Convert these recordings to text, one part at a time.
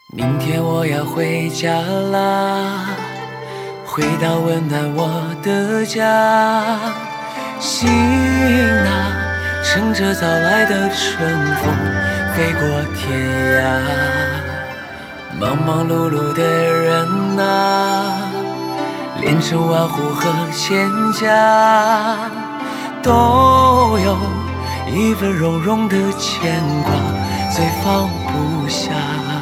明天我要回家啦，回到温暖我的家。行啊，乘着早来的春风飞过天涯。忙忙碌碌的人啊，连成万户和千家，都有一份融融的牵挂，最放不下。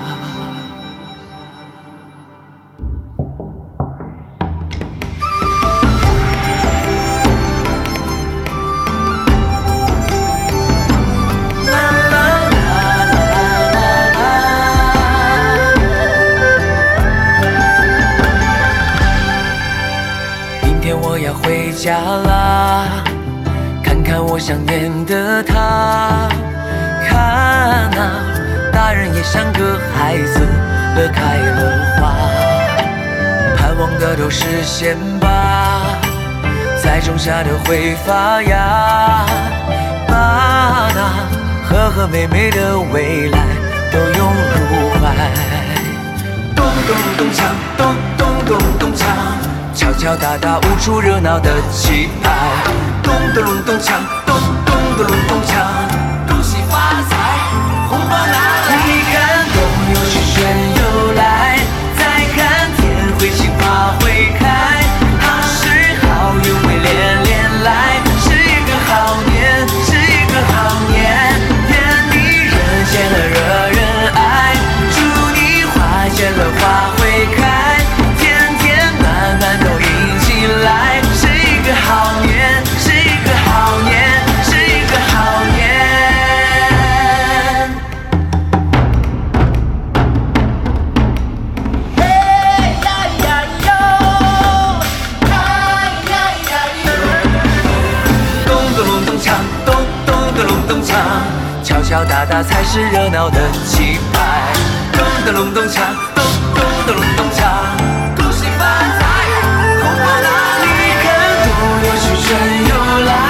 我要回家啦，看看我想念的他。看啊，大人也像个孩子，乐开了花。盼望的都实现吧，再种下的会发芽。把那和和美美的未来都拥入怀。咚咚咚锵，咚咚咚咚锵，敲敲打打，舞出热闹的气派。咚咚咚锵，咚咚咚咚锵，恭喜发财，红包拿来！你看冬又去，春又来，再看天会晴，花会开。好事好运会连连来，是一个好年，是一个好年。愿你人见了惹人爱，祝你花见了花会开。慢慢都迎起来，是一个好年，是一个好年，是一个好年。嘿呀呀哟，嗨呀呀哟。咚咚隆咚锵，咚咚咚隆咚锵，敲敲打打才是热闹的气派。咚咚隆咚锵，咚咚咚隆咚锵，恭喜发财。你看冬又去，春又来。